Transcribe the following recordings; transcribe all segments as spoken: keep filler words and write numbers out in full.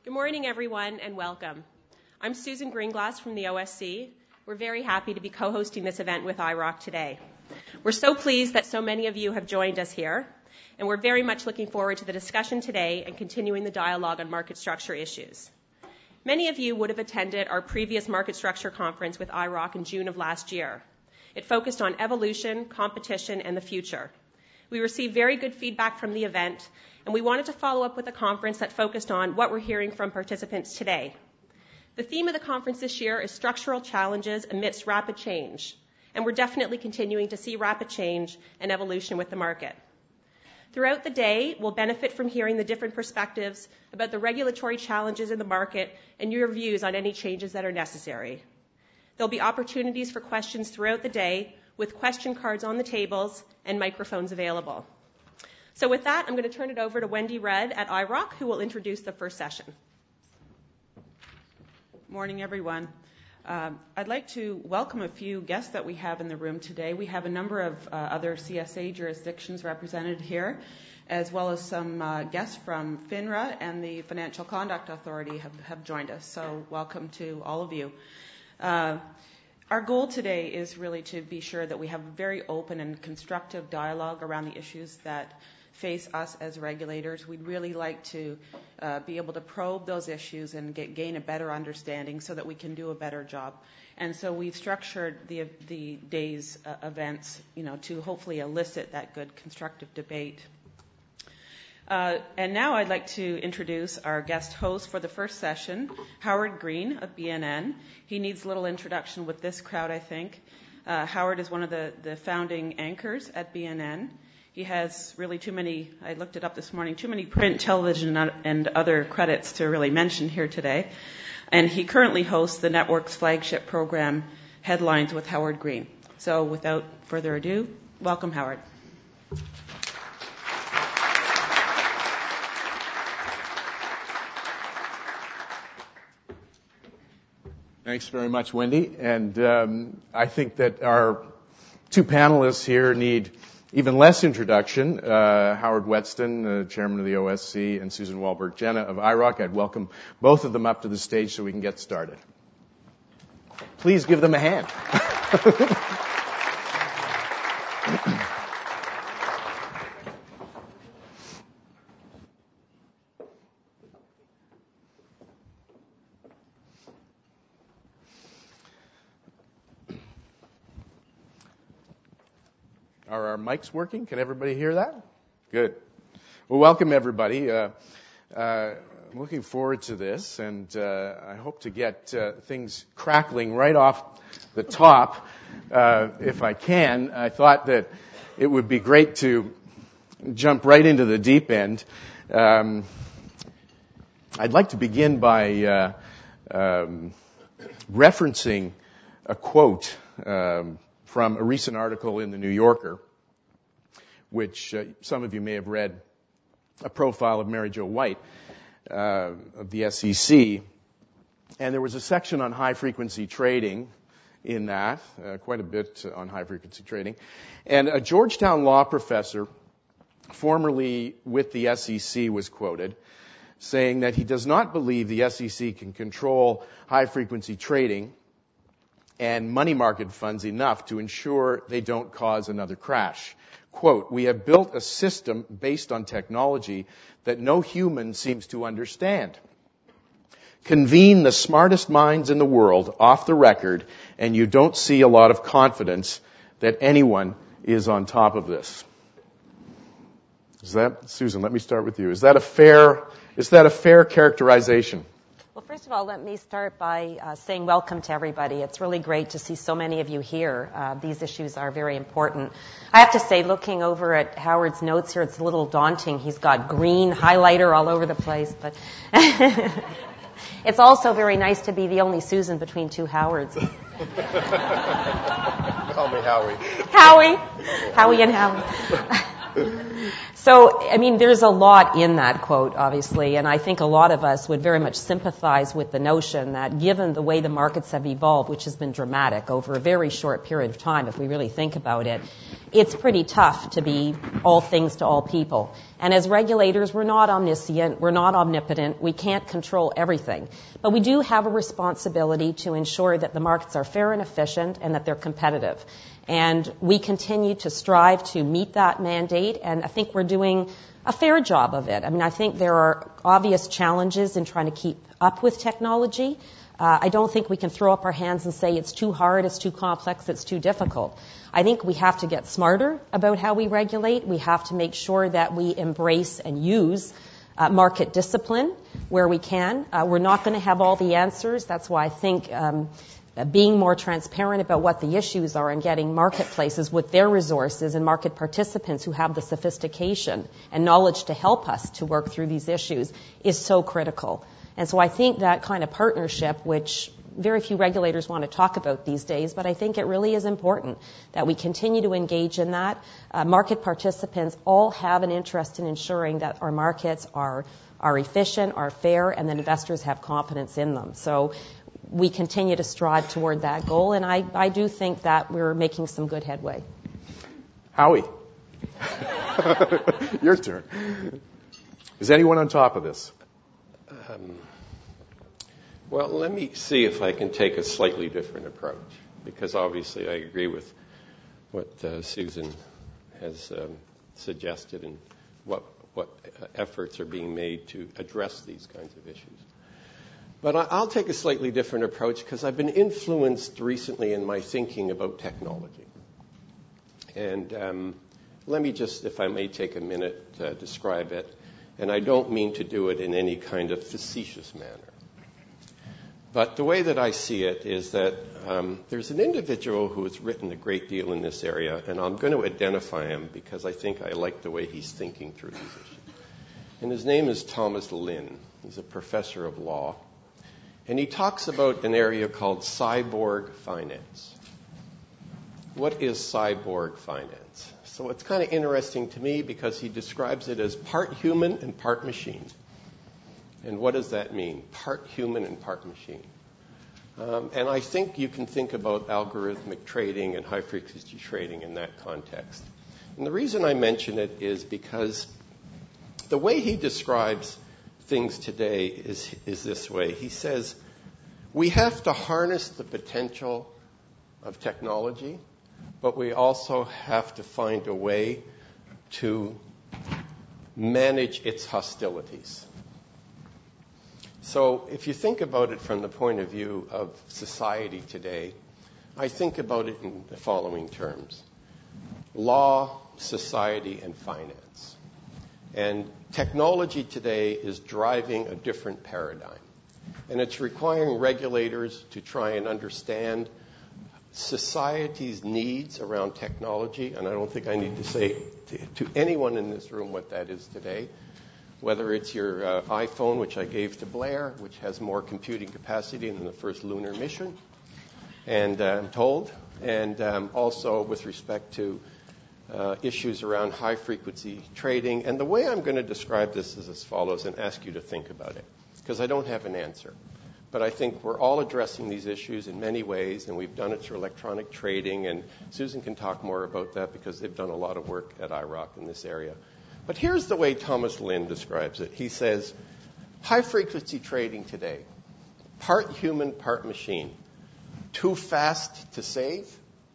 Good morning, everyone, and welcome. I'm Susan Greenglass from the O S C. We're very happy to be co-hosting this event with I R O C today. We're so pleased that so many of you have joined us here, and we're very much looking forward to the discussion today and continuing the dialogue on market structure issues. Many of you would have attended our previous market structure conference with I R O C in June of last year. It focused on evolution, competition, and the future. We received very good feedback from the event, and we wanted to follow up with a conference that focused on what we're hearing from participants today. The theme of the conference this year is structural challenges amidst rapid change, and we're definitely continuing to see rapid change and evolution with the market. Throughout the day, we'll benefit from hearing the different perspectives about the regulatory challenges in the market and your views on any changes that are necessary. There'll be opportunities for questions throughout the day with question cards on the tables and microphones available. So with that, I'm going to turn it over to Wendy Rudd at I R O C, who will introduce the first session. Morning, everyone. Um, I'd like to welcome a few guests that we have in the room today. We have a number of uh, other C S A jurisdictions represented here, as well as some uh, guests from FINRA and the Financial Conduct Authority have, have joined us. So welcome to all of you. Uh, Our goal today is really to be sure that we have a very open and constructive dialogue around the issues that face us as regulators. We'd really like to uh, be able to probe those issues and get, gain a better understanding so that we can do a better job. And so we've structured the, the day's uh, events, you know, to hopefully elicit that good constructive debate. Uh, and now I'd like to introduce our guest host for the first session, Howard Green of B N N. He needs a little introduction with this crowd, I think. Uh, Howard is one of the, the founding anchors at B N N. He has really too many, I looked it up this morning, too many print, television, and other credits to really mention here today. And he currently hosts the network's flagship program, Headlines with Howard Green. So without further ado, welcome, Howard. Thanks very much, Wendy. And um, I think that our two panelists here need even less introduction. Uh, Howard Whetstone, uh, chairman of the O S C, and Susan Walberg-Jenah of I R O C. I'd welcome both of them up to the stage so we can get started. Please give them a hand. Are our mics working? Can everybody hear that? Good. Well, welcome everybody. Uh, uh, I'm looking forward to this, and uh, I hope to get uh, things crackling right off the top, uh, if I can. I thought that it would be great to jump right into the deep end. Um, I'd like to begin by uh, um, referencing a quote um, from a recent article in the New Yorker, which uh, some of you may have read, a profile of Mary Jo White uh, of the S E C. And there was a section on high-frequency trading in that, uh, quite a bit on high-frequency trading. And a Georgetown law professor, formerly with the S E C, was quoted saying that he does not believe the S E C can control high-frequency trading and money market funds enough to ensure they don't cause another crash. Quote, "We have built a system based on technology that no human seems to understand. Convene the smartest minds in the world off the record, and you don't see a lot of confidence that anyone is on top of this." Is that, Susan, let me start with you. Is that a fair, is that a fair characterization? Well, first of all, let me start by uh, saying welcome to everybody. It's really great to see so many of you here. Uh, these issues are very important. I have to say, looking over at Howard's notes here, it's a little daunting. He's got green highlighter all over the place, but it's also very nice to be the only Susan between two Howards. Call me Howie. Howie. Howie and Howie. So, I mean, there's a lot in that quote, obviously, and I think a lot of us would very much sympathize with the notion that given the way the markets have evolved, which has been dramatic over a very short period of time, if we really think about it, it's pretty tough to be all things to all people. And as regulators, we're not omniscient, we're not omnipotent, we can't control everything. But we do have a responsibility to ensure that the markets are fair and efficient and that they're competitive. And we continue to strive to meet that mandate, and I think we're doing a fair job of it. I mean, I think there are obvious challenges in trying to keep up with technology. Uh, I don't think we can throw up our hands and say it's too hard, it's too complex, it's too difficult. I think we have to get smarter about how we regulate. We have to make sure that we embrace and use uh, market discipline where we can. Uh, we're not going to have all the answers. That's why I think um, being more transparent about what the issues are and getting marketplaces with their resources and market participants who have the sophistication and knowledge to help us to work through these issues is so critical. And so I think that kind of partnership, which very few regulators want to talk about these days, but I think it really is important that we continue to engage in that. Uh, market participants all have an interest in ensuring that our markets are, are efficient, are fair, and that investors have confidence in them. So we continue to strive toward that goal, and I, I do think that we're making some good headway. Howie, your turn. Is anyone on top of this? Um, well, let me see if I can take a slightly different approach, because obviously I agree with what uh, Susan has um, suggested and what, what efforts are being made to address these kinds of issues. But I, I'll take a slightly different approach because I've been influenced recently in my thinking about technology. And um, let me just, if I may take a minute to describe it. And I don't mean to do it in any kind of facetious manner. But the way that I see it is that um, there's an individual who has written a great deal in this area, and I'm going to identify him because I think I like the way he's thinking through these issues. And his name is Thomas Lin. He's a professor of law. And he talks about an area called cyborg finance. What is cyborg finance? So it's kind of interesting to me because he describes it as part human and part machine. And what does that mean? Part human and part machine. Um, and I think you can think about algorithmic trading and high-frequency trading in that context. And the reason I mention it is because the way he describes things today is, is this way. He says, we have to harness the potential of technology, but we also have to find a way to manage its hostilities. So if you think about it from the point of view of society today, I think about it in the following terms: law, society, and finance. And technology today is driving a different paradigm. And it's requiring regulators to try and understand society's needs around technology, and I don't think I need to say to, to anyone in this room what that is today, whether it's your uh, iPhone, which I gave to Blair, which has more computing capacity than the first lunar mission, and uh, I'm told, and um, also with respect to uh, issues around high-frequency trading. And the way I'm going to describe this is as follows and ask you to think about it, because I don't have an answer. But I think we're all addressing these issues in many ways, and we've done it through electronic trading, and Susan can talk more about that because they've done a lot of work at I R O C in this area. But here's the way Thomas Lin describes it. He says, high-frequency trading today, part human, part machine, too fast to save,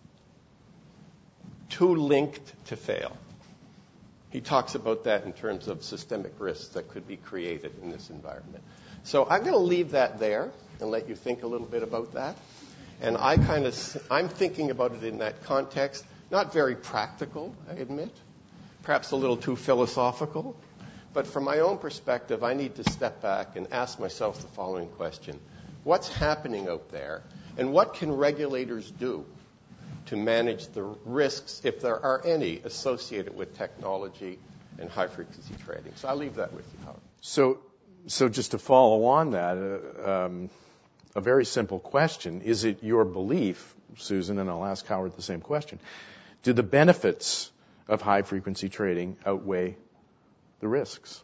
too linked to fail. He talks about that in terms of systemic risks that could be created in this environment. So I'm going to leave that there and let you think a little bit about that. And I kind of, I'm thinking about it in that context, not very practical, I admit, perhaps a little too philosophical. But from my own perspective, I need to step back and ask myself the following question. What's happening out there, and what can regulators do to manage the risks, if there are any, associated with technology and high-frequency trading? So I'll leave that with you, Howard. So, so just to follow on that, uh, um, a very simple question. Is it your belief, Susan, and I'll ask Howard the same question, do the benefits of high-frequency trading outweigh the risks?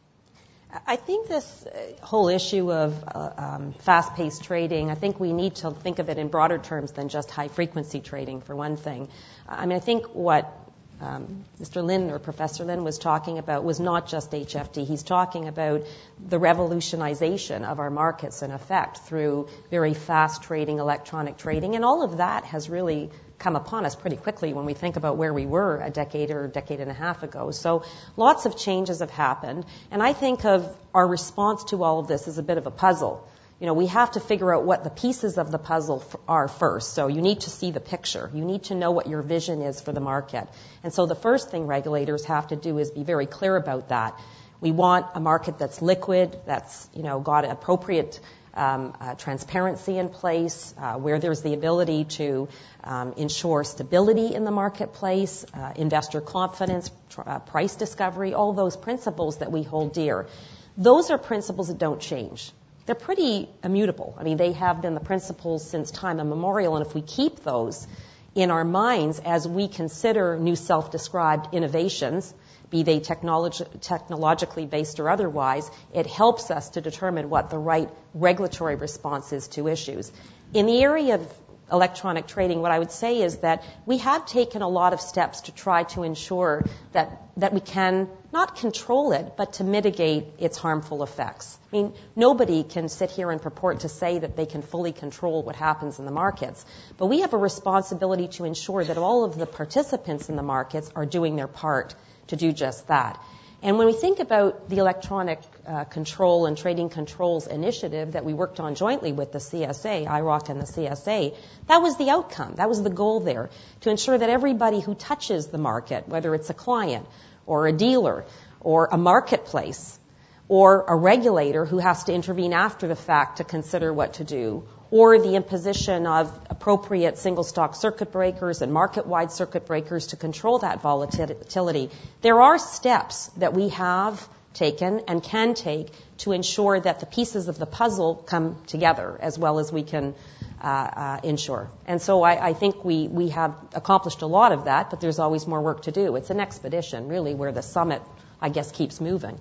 I think this whole issue of uh, um, fast-paced trading, I think we need to think of it in broader terms than just high-frequency trading, for one thing. I mean, I think what um, Mister Lin or Professor Lin was talking about was not just H F T. He's talking about the revolutionization of our markets in effect through very fast trading, electronic trading, and all of that has really come upon us pretty quickly when we think about where we were a decade or a decade and a half ago. So lots of changes have happened, and I think of our response to all of this as a bit of a puzzle. You know, we have to figure out what the pieces of the puzzle f- are first. So you need to see the picture. You need to know what your vision is for the market. And so the first thing regulators have to do is be very clear about that. We want a market that's liquid, that's, you know, got appropriate Um, uh, transparency in place, uh, where there's the ability to um, ensure stability in the marketplace, uh, investor confidence, tr- uh, price discovery, all those principles that we hold dear. Those are principles that don't change. They're pretty immutable. I mean, they have been the principles since time immemorial, and if we keep those in our minds as we consider new self-described innovations, be they technolog- technologically based or otherwise, it helps us to determine what the right regulatory response is to issues. In the area of electronic trading, what I would say is that we have taken a lot of steps to try to ensure that, that we can not control it, but to mitigate its harmful effects. I mean, nobody can sit here and purport to say that they can fully control what happens in the markets, but we have a responsibility to ensure that all of the participants in the markets are doing their part to do just that. And when we think about the Electronic uh, Control and Trading Controls Initiative that we worked on jointly with the C S A, I R O C and the C S A, that was the outcome. That was the goal there, to ensure that everybody who touches the market, whether it's a client or a dealer or a marketplace or a regulator who has to intervene after the fact to consider what to do, or the imposition of appropriate single-stock circuit breakers and market-wide circuit breakers to control that volatility. There are steps that we have taken and can take to ensure that the pieces of the puzzle come together as well as we can uh, uh, ensure. And so I, I think we, we have accomplished a lot of that, but there's always more work to do. It's an expedition, really, where the summit, I guess, keeps moving.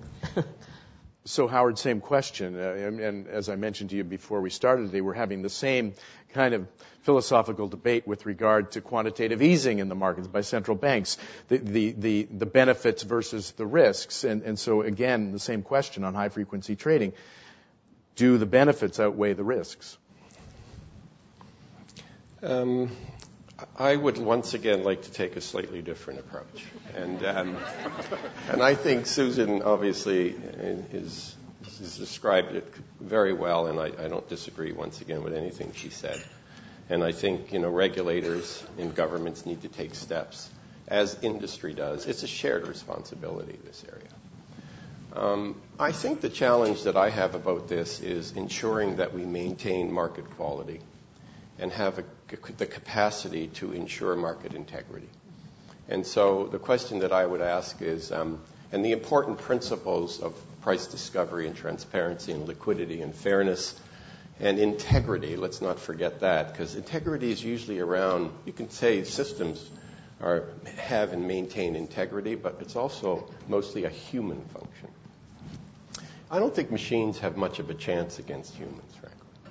So, Howard, same question. Uh, and, and as I mentioned to you before we started today, we're having the same kind of philosophical debate with regard to quantitative easing in the markets by central banks, the, the, the, the benefits versus the risks. And, and so, again, the same question on high-frequency trading. Do the benefits outweigh the risks? Um, I would once again like to take a slightly different approach. And um, and I think Susan obviously is, has described it very well, and I, I don't disagree once again with anything she said. And I think, you know, regulators and governments need to take steps, as industry does. It's a shared responsibility, this area. Um, I think the challenge that I have about this is ensuring that we maintain market quality and have a, the capacity to ensure market integrity. And so the question that I would ask is, um, and the important principles of price discovery and transparency and liquidity and fairness and integrity, let's not forget that, because integrity is usually around, you can say systems are, have and maintain integrity, but it's also mostly a human function. I don't think machines have much of a chance against humans, frankly.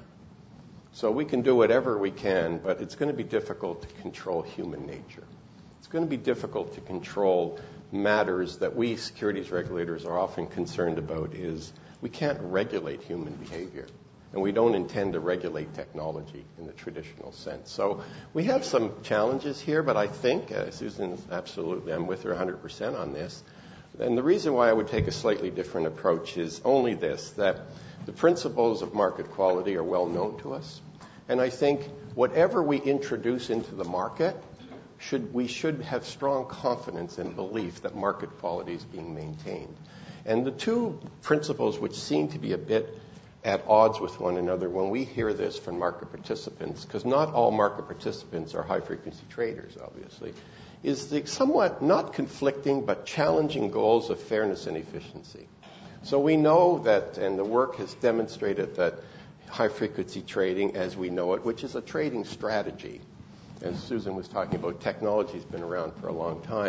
So we can do whatever we can, but it's going to be difficult to control human nature. It's going to be difficult to control matters that we securities regulators are often concerned about is we can't regulate human behavior, and we don't intend to regulate technology in the traditional sense. So we have some challenges here, but I think, uh, Susan, absolutely, I'm with her one hundred percent on this. And the reason why I would take a slightly different approach is only this, that the principles of market quality are well known to us. And I think whatever we introduce into the market, should, we should have strong confidence and belief that market quality is being maintained. And the two principles which seem to be a bit at odds with one another when we hear this from market participants, because not all market participants are high-frequency traders, obviously, is the somewhat not conflicting but challenging goals of fairness and efficiency. So we know that, and the work has demonstrated that high-frequency trading as we know it, which is a trading strategy, as Susan was talking about, technology has been around for a long time,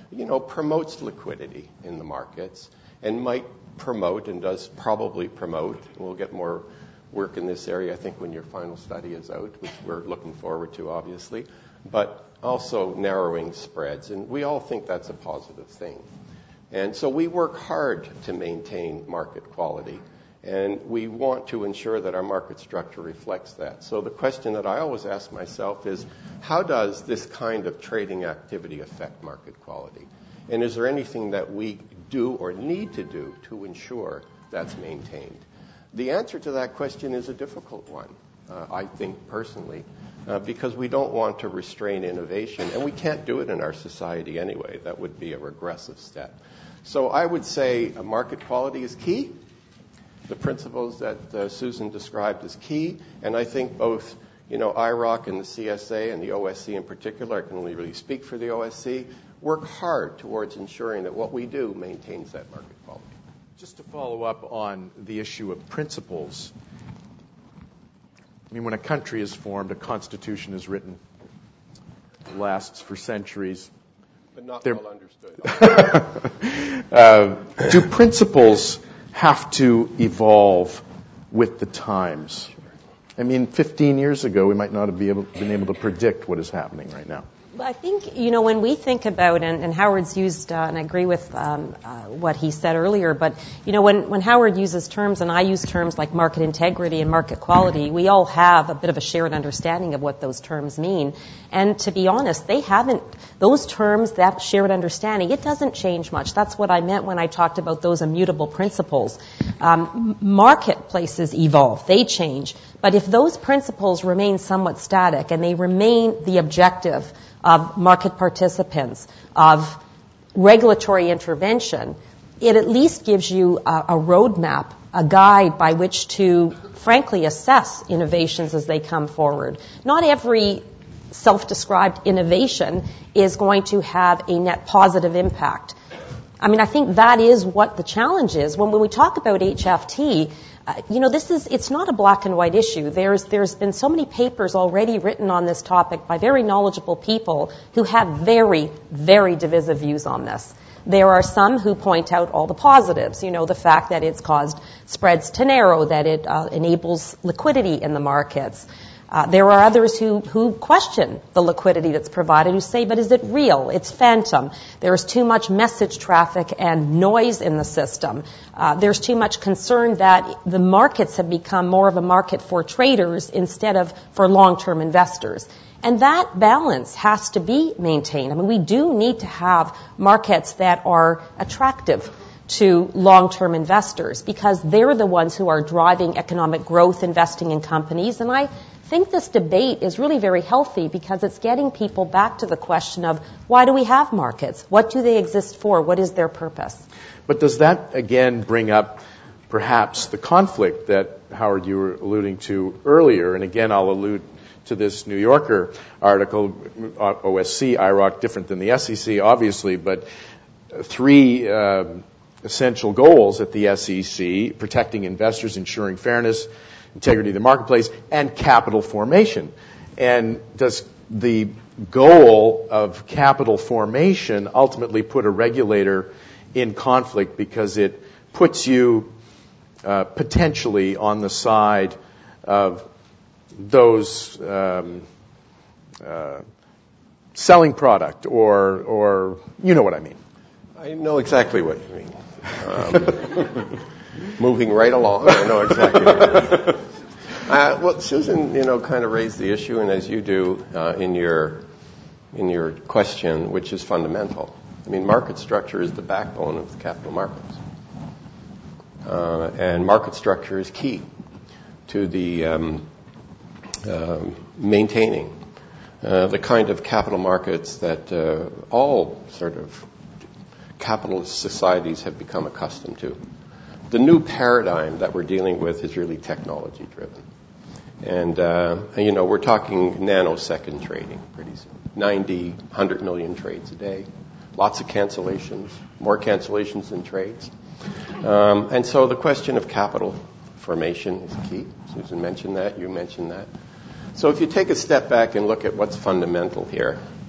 you know, promotes liquidity in the markets and might promote and does probably promote. We'll get more work in this area, I think, when your final study is out, which we're looking forward to, obviously, but also narrowing spreads. And we all think that's a positive thing. And so we work hard to maintain market quality, and we want to ensure that our market structure reflects that. So the question that I always ask myself is, how does this kind of trading activity affect market quality? And is there anything that we do or need to do to ensure that's maintained? The answer to that question is a difficult one, uh, I think personally, uh, because we don't want to restrain innovation, and we can't do it in our society anyway. That would be a regressive step. So I would say uh, market quality is key. The principles that uh, Susan described is key, and I think both, you know, I R O C and the C S A and the O S C in particular, I can only really speak for the O S C, work hard towards ensuring that what we do maintains that market quality. Just to follow up on the issue of principles, I mean, when a country is formed, a constitution is written, it lasts for centuries. But not They're, well understood. uh, do principles have to evolve with the times? I mean, fifteen years ago, we might not have been able, been able to predict what is happening right now. I think, you know, when we think about, and, and Howard's used, uh, and I agree with um, uh, what he said earlier, but, you know, when, when Howard uses terms, and I use terms like market integrity and market quality, we all have a bit of a shared understanding of what those terms mean. And to be honest, they haven't, those terms, that shared understanding, it doesn't change much. That's what I meant when I talked about those immutable principles. Um, marketplaces evolve, they change. But if those principles remain somewhat static and they remain the objective of market participants, of regulatory intervention, it at least gives you a, a roadmap, a guide by which to, frankly, assess innovations as they come forward. Not every self-described innovation is going to have a net positive impact. I mean, I think that is what the challenge is. When, when we talk about H F T, Uh, you know, this is, it's not a black and white issue. There's, there's been so many papers already written on this topic by very knowledgeable people who have very, very divisive views on this. There are some who point out all the positives, you know, the fact that it's caused spreads to narrow, that it uh, enables liquidity in the markets. Uh, there are others who, who question the liquidity that's provided, who say, but is it real? It's phantom. There's too much message traffic and noise in the system. Uh, there's too much concern that the markets have become more of a market for traders instead of for long-term investors. And that balance has to be maintained. I mean, we do need to have markets that are attractive to long-term investors because they're the ones who are driving economic growth, investing in companies. And I I think this debate is really very healthy because it's getting people back to the question of why do we have markets? What do they exist for? What is their purpose? But does that, again, bring up perhaps the conflict that, Howard, you were alluding to earlier? And again, I'll allude to this New Yorker article, O S C, I R O C, different than the S E C, obviously, but three um, essential goals at the S E C, protecting investors, ensuring fairness, integrity of the marketplace, and capital formation. And does the goal of capital formation ultimately put a regulator in conflict because it puts you uh, potentially on the side of those um, uh, selling product or, or you know what I mean? I know exactly what you mean. Um, moving right along, I know exactly what you mean. Uh, well, Susan, you know, kind of raised the issue, and as you do uh, in your in your question, which is fundamental. I mean, market structure is the backbone of the capital markets, uh, and market structure is key to the um, uh, maintaining uh, the kind of capital markets that uh, all sort of capitalist societies have become accustomed to. The new paradigm that we're dealing with is really technology driven. And, uh, you know, we're talking nanosecond trading pretty soon. ninety, one hundred million trades a day. Lots of cancellations, more cancellations than trades. Um, and so the question of capital formation is key. Susan mentioned that, you mentioned that. So if you take a step back and look at what's fundamental here,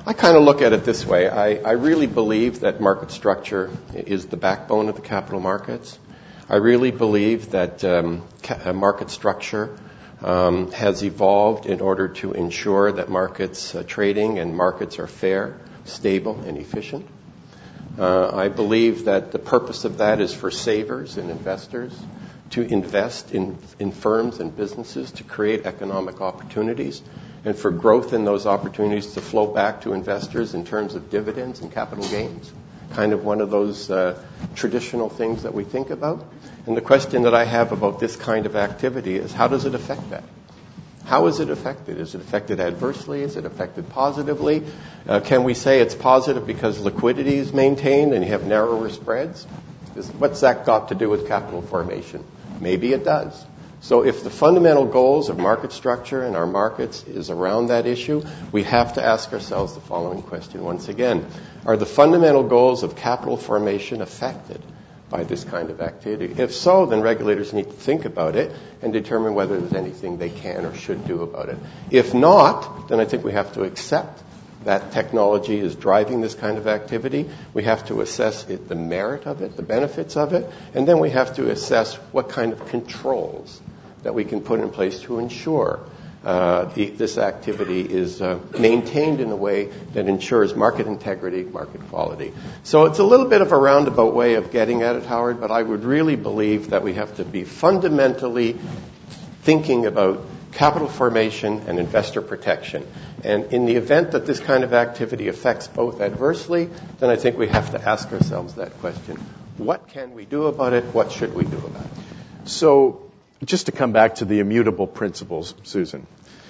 I kind of look at it this way. I, I really believe that market structure is the backbone of the capital markets. I really believe that um, ca- market structure um, has evolved in order to ensure that markets uh, trading and markets are fair, stable, and efficient. Uh, I believe that the purpose of that is for savers and investors to invest in, in firms and businesses to create economic opportunities, and for growth in those opportunities to flow back to investors in terms of dividends and capital gains, kind of one of those uh, traditional things that we think about. And the question that I have about this kind of activity is, how does it affect that? How is it affected? Is it affected adversely? Is it affected positively? Uh, can we say it's positive because liquidity is maintained and you have narrower spreads? Is, what's that got to do with capital formation? Maybe it does. So if the fundamental goals of market structure in our markets is around that issue, we have to ask ourselves the following question once again. Are the fundamental goals of capital formation affected by this kind of activity? If so, then regulators need to think about it and determine whether there's anything they can or should do about it. If not, then I think we have to accept that technology is driving this kind of activity. We have to assess it, the merit of it, the benefits of it, and then we have to assess what kind of controls that we can put in place to ensure uh, the, this activity is uh, maintained in a way that ensures market integrity, market quality. So it's a little bit of a roundabout way of getting at it, Howard, but I would really believe that we have to be fundamentally thinking about capital formation and investor protection. And in the event that this kind of activity affects both adversely, then I think we have to ask ourselves that question. What can we do about it? What should we do about it? So, just to come back to the immutable principles, Susan,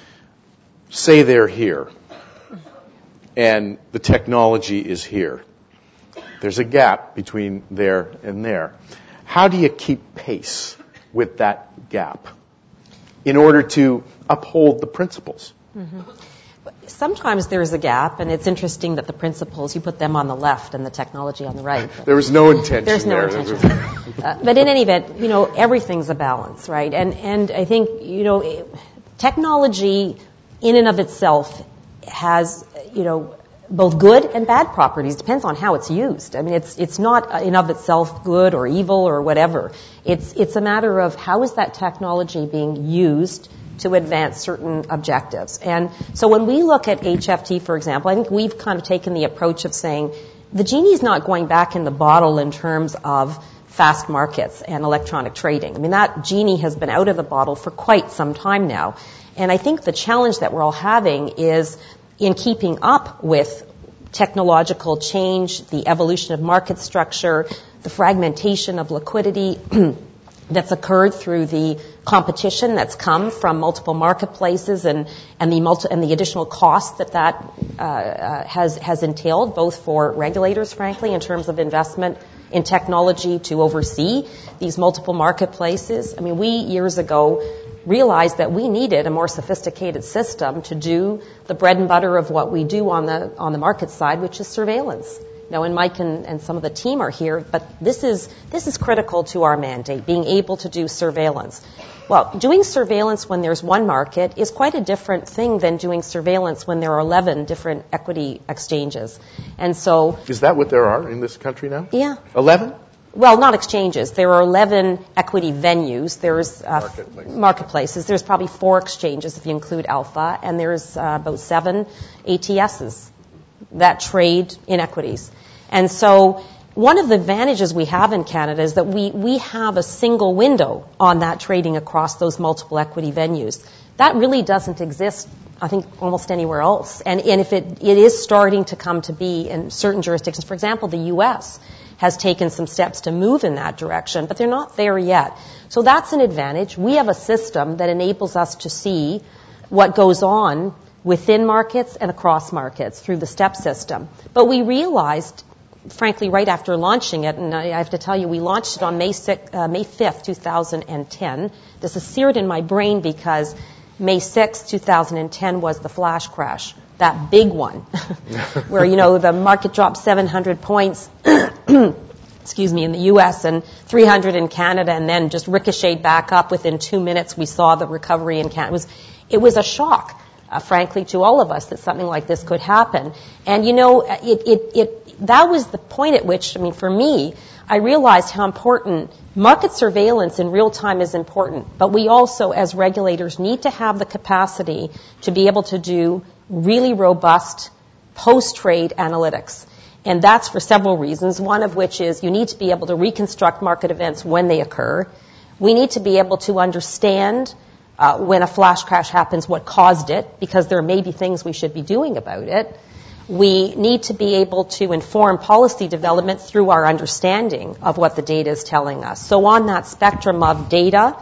say they're here, and the technology is here. There's a gap between there and there. How do you keep pace with that gap in order to uphold the principles? Mm-hmm. Sometimes there's a gap, and it's interesting that the principles, you put them on the left and the technology on the right. There was no intention There's no there. intention. uh, but in any event, you know, everything's a balance, right? And and I think, you know, technology in and of itself has, you know, both good and bad properties. Depends on how it's used. I mean, it's it's not in of itself good or evil or whatever. It's it's a matter of how is that technology being used to advance certain objectives. And so when we look at H F T, for example, I think we've kind of taken the approach of saying the genie's not going back in the bottle in terms of fast markets and electronic trading. I mean, that genie has been out of the bottle for quite some time now. And I think the challenge that we're all having is in keeping up with technological change, the evolution of market structure, the fragmentation of liquidity that's occurred through the competition that's come from multiple marketplaces and, and the multi, and the additional costs that that uh, uh, has has entailed, both for regulators, frankly, in terms of investment in technology to oversee these multiple marketplaces. I mean, we years ago realized that we needed a more sophisticated system to do the bread and butter of what we do on the on the market side, which is surveillance. Now, and Mike and, and some of the team are here, but this is this is critical to our mandate, being able to do surveillance. Well, doing surveillance when there's one market is quite a different thing than doing surveillance when there are eleven different equity exchanges. And so... Is that what there are in this country now? Yeah. eleven? Well, not exchanges. There are eleven equity venues. There's uh, marketplaces. marketplaces. There's probably four exchanges if you include Alpha, and there's uh, about seven A T Ss that trade in equities. And so one of the advantages we have in Canada is that we, we have a single window on that trading across those multiple equity venues. That really doesn't exist, I think, almost anywhere else. And, and if it, it is starting to come to be in certain jurisdictions, for example, the U S has taken some steps to move in that direction, but they're not there yet. So that's an advantage. We have a system that enables us to see what goes on within markets and across markets through the STEP system. But we realized, frankly, right after launching it, and I have to tell you, we launched it on May sixth, uh, May fifth, twenty ten. This is seared in my brain because May sixth, twenty ten was the flash crash, that big one, where, you know, the market dropped seven hundred points, excuse me, in the U S and three hundred in Canada, and then just ricocheted back up. Within two minutes, we saw the recovery in Canada. It was, it was a shock. uh, frankly, to all of us that something like this could happen. And, you know, it, it, it, that was the point at which, I mean, for me, I realized how important market surveillance in real time is important. But we also, as regulators, need to have the capacity to be able to do really robust post-trade analytics. And that's for several reasons, one of which is you need to be able to reconstruct market events when they occur. We need to be able to understand uh, when a flash crash happens what caused it, because there may be things we should be doing about it. We need to be able to inform policy development through our understanding of what the data is telling us. So on that spectrum of data,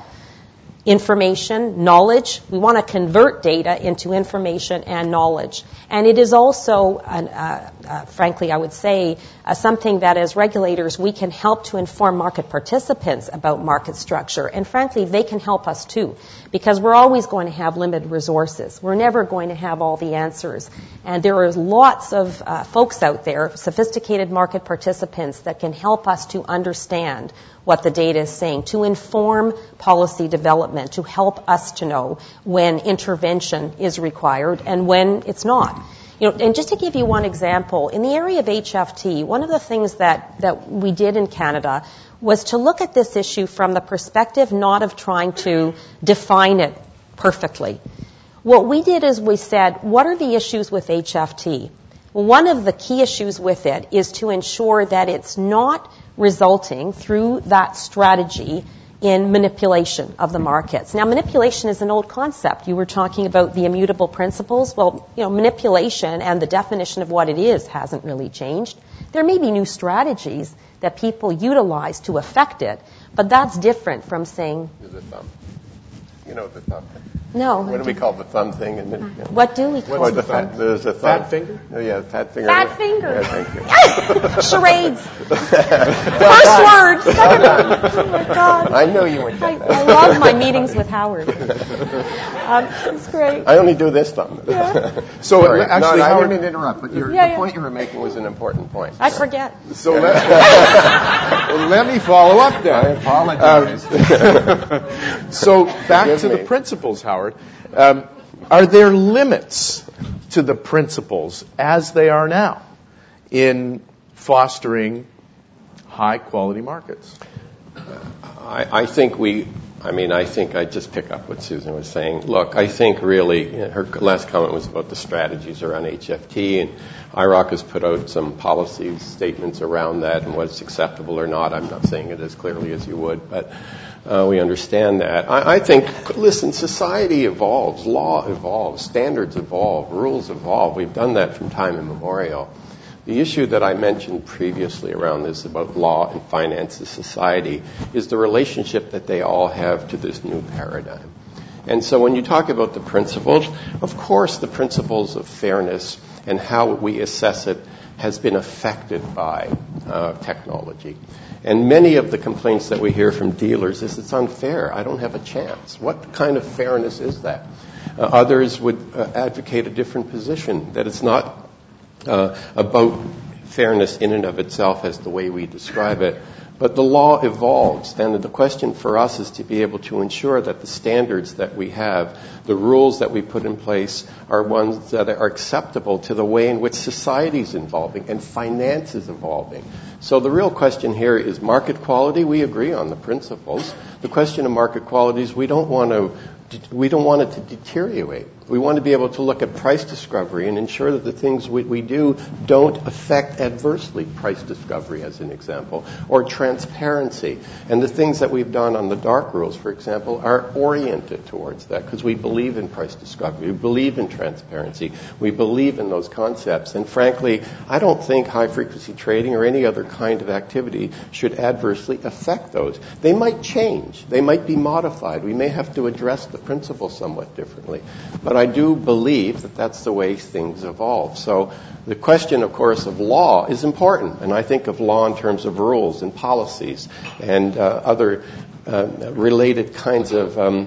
information, knowledge, we want to convert data into information and knowledge. And it is also, an, uh, uh, frankly, I would say, uh, something that as regulators we can help to inform market participants about market structure. And frankly, they can help us too, because we're always going to have limited resources. We're never going to have all the answers. And there are lots of uh, folks out there, sophisticated market participants, that can help us to understand what the data is saying, to inform policy development, to help us to know when intervention is required and when it's not. You know, and just to give you one example, in the area of H F T, one of the things that, that we did in Canada was to look at this issue from the perspective not of trying to define it perfectly. What we did is we said, what are the issues with H F T? Well, one of the key issues with it is to ensure that it's not resulting through that strategy in manipulation of the markets. Now, manipulation is an old concept. You were talking about the immutable principles. Well, you know, manipulation and the definition of what it is hasn't really changed. There may be new strategies that people utilize to affect it, but that's different from saying... The thumb. You know the thumb. No. What do we call the thumb thing? And then, you know. What do we call What's the the thumb? There's a thumb. Fat finger? Oh, yeah, fat finger. Fat finger. Yeah, thank you. Charades. First word. Second word. Oh, my God. I know you would I, get that. I love my meetings with Howard. Um, it's great. I only do this thumb. Yeah. So Sorry. actually, no, no, I Howard, didn't mean to interrupt, but your, Yeah, the yeah. point you were making was an important point. I forget. so let, let me follow up I then. apologize. Um, so back Forgive to me. the principles, Howard. Um, are there limits to the principles as they are now in fostering high-quality markets? I, I think we, I mean, I think I just pick up what Susan was saying. Look, I think really, you know, her last comment was about the strategies around H F T, and I R O C has put out some policy statements around that and what's acceptable or not. I'm not saying it as clearly as you would, but uh, we understand that. I, I think, listen, society evolves, law evolves, standards evolve, rules evolve. We've done that from time immemorial. The issue that I mentioned previously around this about law and finance and society is the relationship that they all have to this new paradigm. And so when you talk about the principles, of course the principles of fairness and how we assess it has been affected by uh, technology. And many of the complaints that we hear from dealers is it's unfair. I don't have a chance. What kind of fairness is that? Uh, others would uh, advocate a different position, that it's not Uh, about fairness in and of itself as the way we describe it. But the law evolves, and the question for us is to be able to ensure that the standards that we have, the rules that we put in place, are ones that are acceptable to the way in which society is evolving and finance is evolving. So the real question here is market quality. We agree on the principles. The question of market quality is we don't want to we don't want it to deteriorate. We want to be able to look at price discovery and ensure that the things we, we do don't affect adversely price discovery, as an example, or transparency. And the things that we've done on the dark rules, for example, are oriented towards that because we believe in price discovery. We believe in transparency. We believe in those concepts. And frankly, I don't think high-frequency trading or any other kind of activity should adversely affect those. They might change. They might be modified. We may have to address the principles somewhat differently. But I do believe that that's the way things evolve. So the question, of course, of law is important. And I think of law in terms of rules and policies and uh, other uh, related kinds of um,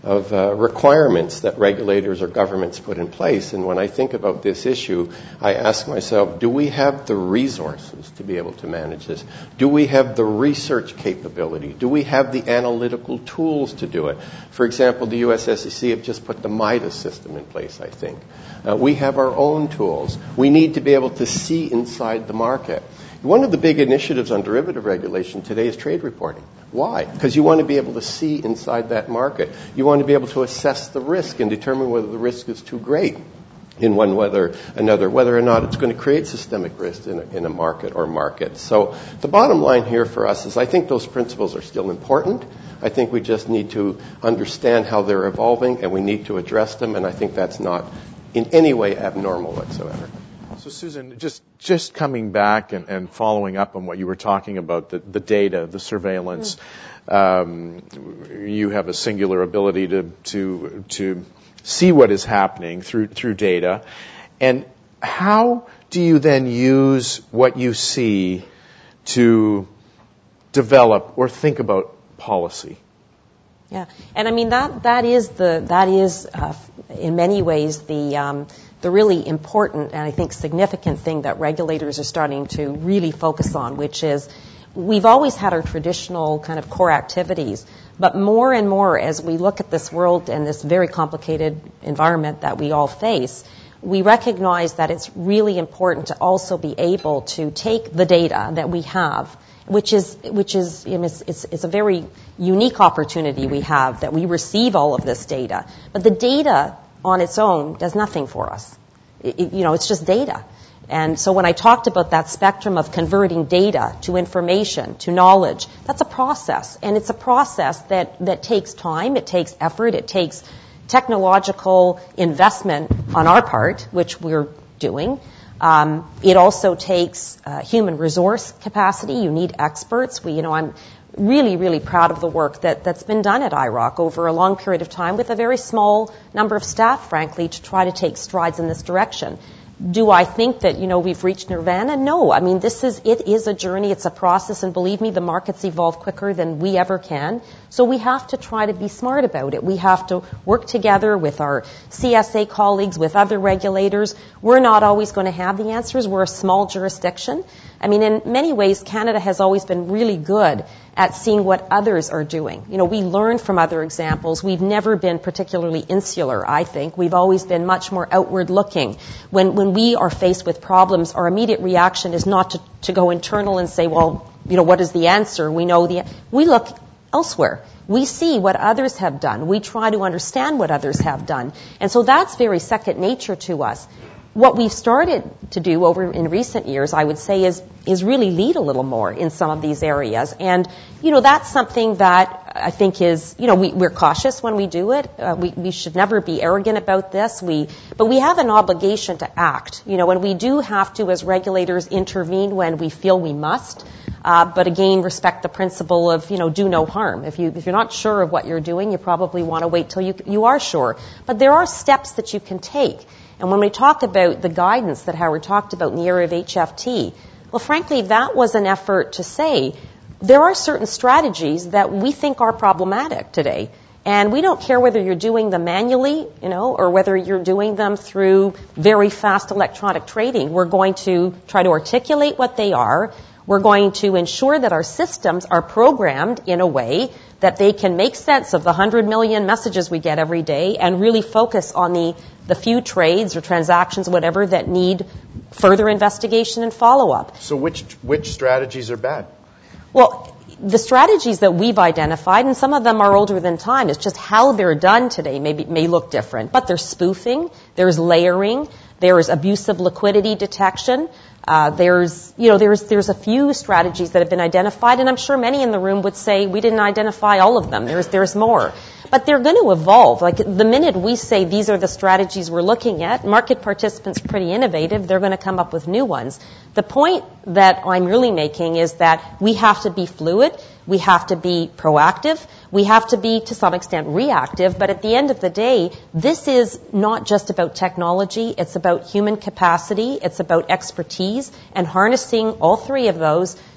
of uh, requirements that regulators or governments put in place. And when I think about this issue, I ask myself, do we have the resources to be able to manage this? Do we have the research capability? Do we have the analytical tools to do it? For example, the U S S E C have just put the MIDAS system in place, I think. Uh, we have our own tools. We need to be able to see inside the market. One of the big initiatives on derivative regulation today is trade reporting. Why? Because you want to be able to see inside that market. You want to be able to assess the risk and determine whether the risk is too great in one whether another, whether or not it's going to create systemic risk in a, in a market or markets. So the bottom line here for us is I think those principles are still important. I think we just need to understand how they're evolving, and we need to address them, and I think that's not in any way abnormal whatsoever. So, Susan, just just coming back and, and following up on what you were talking about, the, the data, the surveillance, mm. um, you have a singular ability to to to see what is happening through through data. And how do you then use what you see to develop or think about policy? Yeah, and I mean that that is the that is uh, in many ways the um, the really important and I think significant thing that regulators are starting to really focus on, which is we've always had our traditional kind of core activities, but more and more as we look at this world and this very complicated environment that we all face, we recognize that it's really important to also be able to take the data that we have, which is which is you know, it's, it's, it's a very unique opportunity we have that we receive all of this data, but the data on its own does nothing for us. It, it, you know, it's just data. And so when I talked about that spectrum of converting data to information, to knowledge, that's a process. And it's a process that, that takes time, it takes effort, it takes technological investment on our part, which we're doing. Um, it also takes uh, human resource capacity. You need experts. We, you know, I'm really, really proud of the work that, that's been done at I R O C over a long period of time with a very small number of staff, frankly, to try to take strides in this direction. Do I think that, you know, we've reached nirvana? No. I mean, this is, it is a journey, it's a process, and believe me, the markets evolve quicker than we ever can. So we have to try to be smart about it. We have to work together with our C S A colleagues, with other regulators. We're not always going to have the answers. We're a small jurisdiction. I mean, in many ways, Canada has always been really good at seeing what others are doing. You know, we learn from other examples. We've never been particularly insular, I think. We've always been much more outward looking. When when we are faced with problems, our immediate reaction is not to, to go internal and say, well, you know, what is the answer? We know the, we look elsewhere. We see what others have done. We try to understand what others have done. And so that's very second nature to us. What we've started to do over in recent years, I would say, is is really lead a little more in some of these areas. And, you know, that's something that I think is, you know, we, we're cautious when we do it. Uh, we, we should never be arrogant about this. We, but we have an obligation to act, you know, and we do have to, as regulators, intervene when we feel we must. Uh, but again, respect the principle of, you know, do no harm. If you, if you're not sure of what you're doing, you probably want to wait till you, you are sure. But there are steps that you can take. And when we talk about the guidance that Howard talked about in the area of H F T, well, frankly, that was an effort to say there are certain strategies that we think are problematic today. And we don't care whether you're doing them manually, you know, or whether you're doing them through very fast electronic trading. We're going to try to articulate what they are. We're going to ensure that our systems are programmed in a way that they can make sense of the one hundred million messages we get every day and really focus on the, the few trades or transactions, whatever, that need further investigation and follow-up. So which which strategies are bad? Well, the strategies that we've identified, and some of them are older than time, it's just how they're done today may, be, may look different. But there's spoofing, there's layering, there's abusive liquidity detection. Uh, there's, you know, there's there's a few strategies that have been identified, and I'm sure many in the room would say we didn't identify all of them. There's there's more, but they're going to evolve. Like the minute we say these are the strategies we're looking at, market participants are pretty innovative. They're going to come up with new ones. The point that I'm really making is that we have to be fluid. We have to be proactive. We have to be, to some extent, reactive. But at the end of the day, this is not just about technology. It's about human capacity. It's about expertise and harnessing all three of those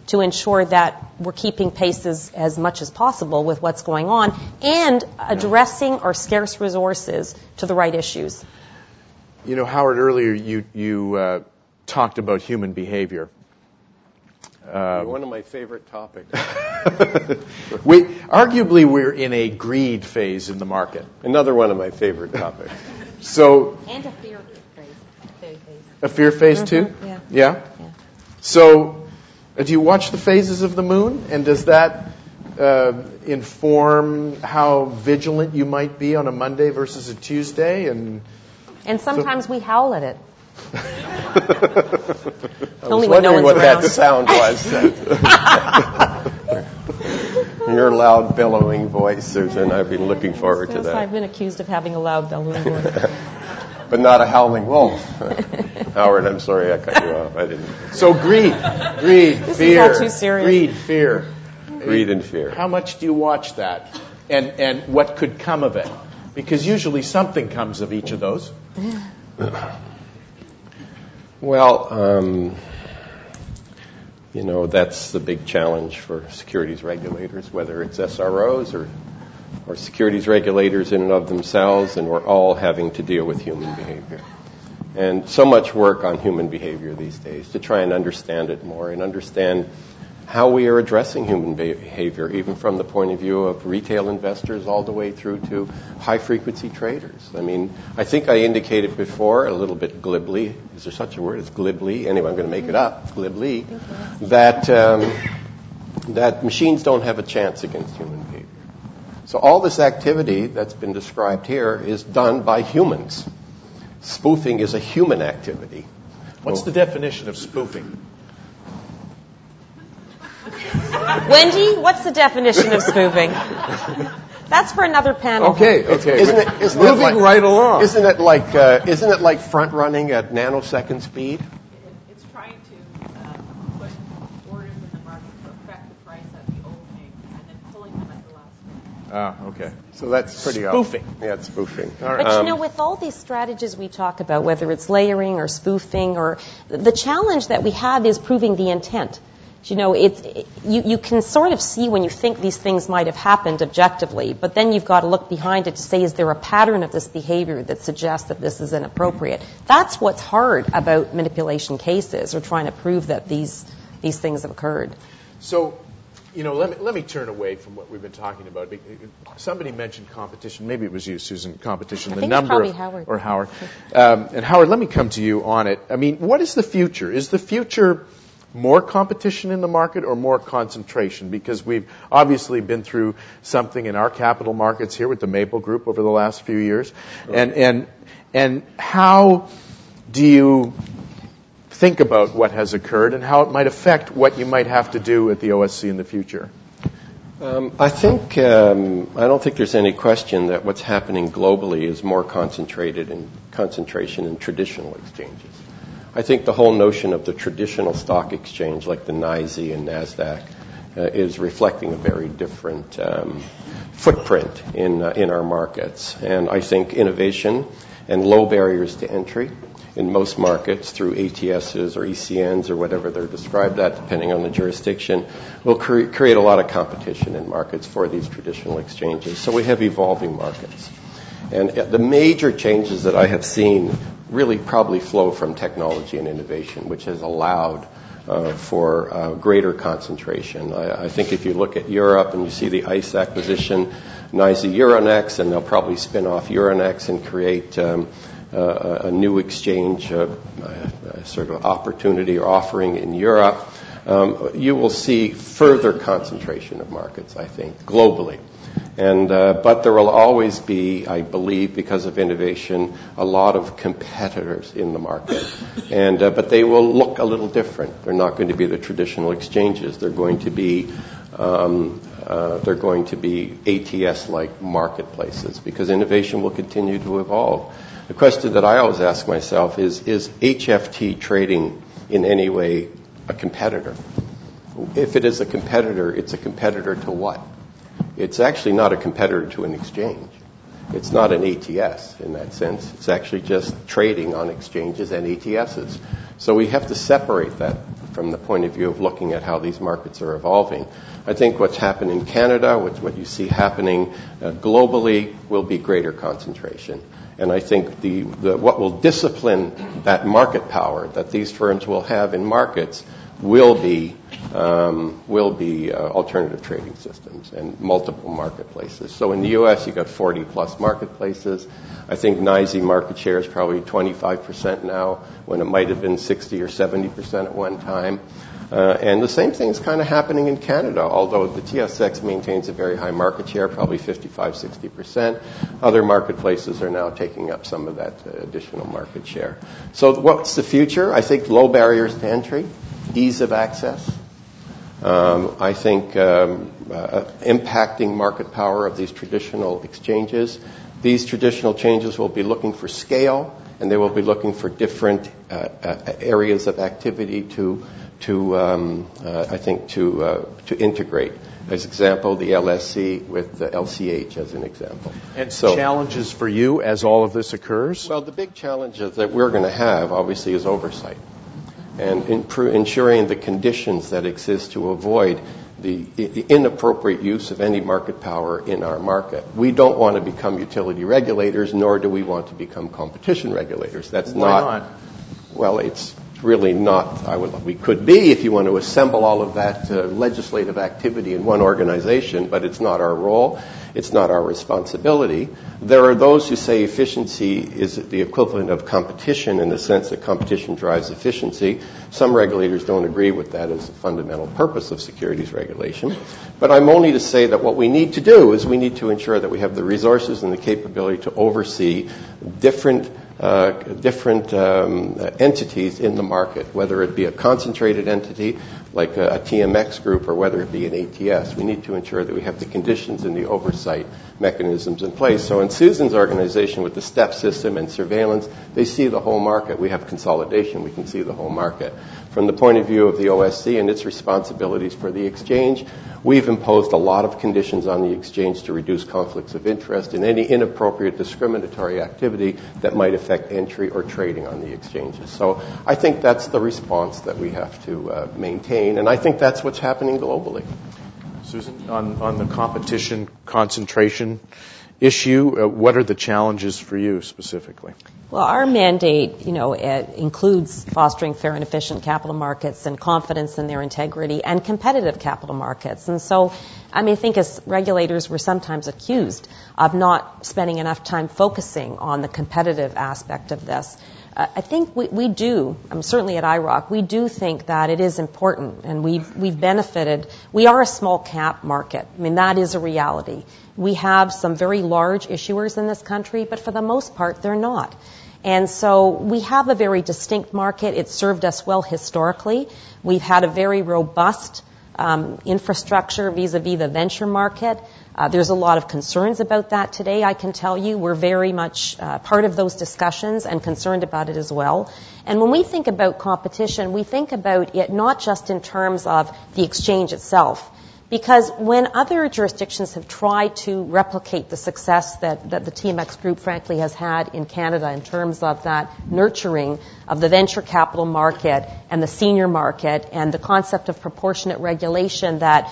to ensure that we're keeping pace as, as much as possible with what's going on and addressing our scarce resources to the right issues. You know, Howard, earlier you, you uh, talked about human behavior. Um, One of my favorite topics. we, arguably, we're in a greed phase in the market. Another one of my favorite topics. So, and a fear phase. A fear phase, mm-hmm. too? Yeah. Yeah? Yeah. So, uh, do you watch the phases of the moon? And does that uh, inform how vigilant you might be on a Monday versus a Tuesday? And, and sometimes so, we howl at it. I was Only wondering no what around. that sound was. Your loud, bellowing voice, Susan. I've been looking forward yes, to that. I've been accused of having a loud, bellowing voice. But not a howling wolf. Howard, I'm sorry I cut you off. I didn't. So greed, greed, this fear. This is all too serious. Greed, fear. Greed and fear. How much do you watch that? And, and what could come of it? Because usually something comes of each of those. Well, um, you know, that's the big challenge for securities regulators, whether it's S R Os or, or securities regulators in and of themselves, and we're all having to deal with human behavior. And so much work on human behavior these days to try and understand it more and understand how we are addressing human behavior, even from the point of view of retail investors all the way through to high-frequency traders. I mean, I think I indicated before, a little bit glibly, is there such a word as glibly? Anyway, I'm going to make it up, glibly, that, um, that machines don't have a chance against human behavior. So all this activity that's been described here is done by humans. Spoofing is a human activity. What's the definition of spoofing? Wendy, what's the definition of spoofing? That's for another panel. Okay, okay. Isn't it, isn't Moving it like, right along. Isn't it like uh, isn't it like front running at nanosecond speed? It's trying to uh, put orders in the market to affect the price at the opening and then pulling them at the last minute. Ah, okay. So that's pretty spoofing. Obvious. Yeah, it's spoofing. All right. But um, you know, with all these strategies we talk about, whether it's layering or spoofing, or the challenge that we have is proving the intent. You know, it's, it, you, you can sort of see when you think these things might have happened objectively, but then you've got to look behind it to say, is there a pattern of this behavior that suggests that this is inappropriate? That's what's hard about manipulation cases, or trying to prove that these these things have occurred. So, you know, let me, let me turn away from what we've been talking about. Somebody mentioned competition. Maybe it was you, Susan, competition. I the think number it's of, probably Howard. Or Howard. Um, and Howard, let me come to you on it. I mean, what is the future? Is the future more competition in the market or more concentration? Because we've obviously been through something in our capital markets here with the Maple Group over the last few years. Sure. And, and, and how do you think about what has occurred and how it might affect what you might have to do at the O S C in the future? Um, I think um, I don't think there's any question that what's happening globally is more concentrated in concentration in traditional exchanges. I think the whole notion of the traditional stock exchange, like the N Y S E and NASDAQ, uh, is reflecting a very different um, footprint in uh, in our markets. And I think innovation and low barriers to entry in most markets through A T Ss or E C Ns or whatever they're described at, depending on the jurisdiction, will cre- create a lot of competition in markets for these traditional exchanges. So we have evolving markets. And the major changes that I have seen really probably flow from technology and innovation, which has allowed uh, for uh, greater concentration. I, I think if you look at Europe and you see the ICE acquisition, N Y S E Euronext, and they'll probably spin off Euronext and create um, uh, a new exchange uh, uh, sort of opportunity or offering in Europe, um, you will see further concentration of markets, I think, globally. And uh, but there will always be, I believe, because of innovation, a lot of competitors in the market. And uh, but they will look a little different. They're not going to be the traditional exchanges. They're going to be um, uh, they're going to be A T S-like marketplaces because innovation will continue to evolve. The question that I always ask myself is: is H F T trading in any way a competitor? If it is a competitor, it's a competitor to what? It's actually not a competitor to an exchange. It's not an A T S in that sense. It's actually just trading on exchanges and A T Ss. So we have to separate that from the point of view of looking at how these markets are evolving. I think what's happened in Canada, what you see happening uh, globally, will be greater concentration. And I think the, the what will discipline that market power that these firms will have in markets will be um, will be uh, alternative trading systems and multiple marketplaces. So in the U S, you've got forty plus marketplaces. I think N Y S E market share is probably twenty-five percent now, when it might have been sixty or seventy percent at one time. Uh, and the same thing is kind of happening in Canada, although the T S X maintains a very high market share, probably fifty-five, sixty percent. Other marketplaces are now taking up some of that uh, additional market share. So what's the future? I think low barriers to entry, ease of access. Um, I think um, uh, impacting market power of these traditional exchanges. These traditional changes will be looking for scale, and they will be looking for different uh, uh, areas of activity to to, um, uh, I think, to uh, to integrate. As example, the L S C with the L C H as an example. And so, challenges for you as all of this occurs? Well, the big challenge that we're going to have, obviously, is oversight. And impro- ensuring the conditions that exist to avoid the I- inappropriate use of any market power in our market. We don't want to become utility regulators, nor do we want to become competition regulators. That's Why not, not? Well, it's really not, I would, we could be if you want to assemble all of that uh, legislative activity in one organization, but it's not our role. It's not our responsibility. There are those who say efficiency is the equivalent of competition in the sense that competition drives efficiency. Some regulators don't agree with that as a fundamental purpose of securities regulation. But I'm only to say that what we need to do is we need to ensure that we have the resources and the capability to oversee different Uh, different um, entities in the market, whether it be a concentrated entity like a, a T M X group or whether it be an A T S. We need to ensure that we have the conditions and the oversight mechanisms in place. So in Susan's organization with the STEP system and surveillance, they see the whole market. We have consolidation. We can see the whole market. From the point of view of the O S C and its responsibilities for the exchange, we've imposed a lot of conditions on the exchange to reduce conflicts of interest and any inappropriate discriminatory activity that might affect entry or trading on the exchanges. So I think that's the response that we have to uh, maintain, and I think that's what's happening globally. Susan, on, on the competition concentration issue, uh, what are the challenges for you specifically? Well, our mandate, you know, it includes fostering fair and efficient capital markets and confidence in their integrity and competitive capital markets. And so, I mean, I think as regulators, we're sometimes accused of not spending enough time focusing on the competitive aspect of this. Uh, I think we, we do, um, certainly at I R O C, we do think that it is important, and we've, we've benefited. We are a small cap market. I mean, that is a reality. We have some very large issuers in this country, but for the most part, they're not. And so we have a very distinct market. It's served us well historically. We've had a very robust um, infrastructure vis-a-vis the venture market. Uh, there's a lot of concerns about that today, I can tell you. We're very much uh, part of those discussions and concerned about it as well. And when we think about competition, we think about it not just in terms of the exchange itself. Because when other jurisdictions have tried to replicate the success that, that the T M X group, frankly, has had in Canada in terms of that nurturing of the venture capital market and the senior market and the concept of proportionate regulation that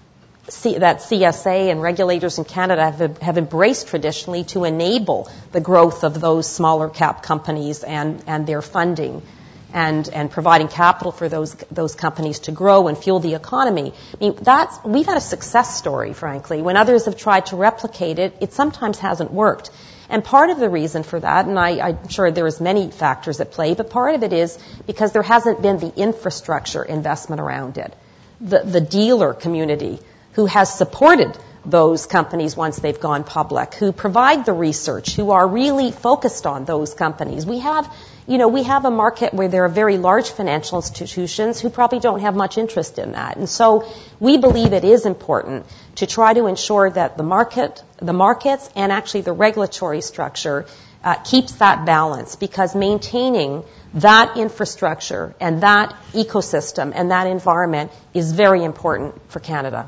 C, that C S A and regulators in Canada have, have embraced traditionally to enable the growth of those smaller cap companies and, and their funding. And, and providing capital for those those companies to grow and fuel the economy. I mean, that's, we've had a success story, frankly. When others have tried to replicate it, it sometimes hasn't worked. And part of the reason for that, and I, I'm sure there's many factors at play, but part of it is because there hasn't been the infrastructure investment around it. The, the dealer community who has supported those companies once they've gone public, who provide the research, who are really focused on those companies. We have, you know, we have a market where there are very large financial institutions who probably don't have much interest in that. And so we believe it is important to try to ensure that the market, the markets and actually the regulatory structure uh, keeps that balance, because maintaining that infrastructure and that ecosystem and that environment is very important for Canada.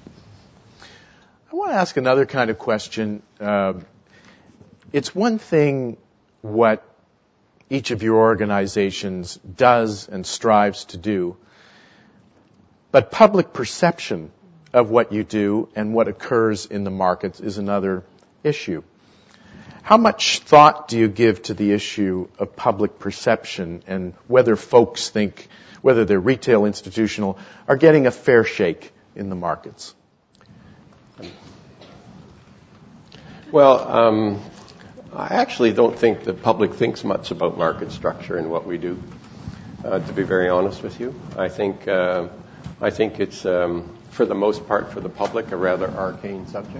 I want to ask another kind of question. Uh, it's one thing what each of your organizations does and strives to do, But public perception of what you do and what occurs in the markets is another issue. How much thought do you give to the issue of public perception and whether folks think, whether they're retail, institutional, are getting a fair shake in the markets? Well, um, I actually don't think the public thinks much about market structure and what we do, uh, to be very honest with you. I think, uh, I think it's, um, for the most part, for the public, a rather arcane subject.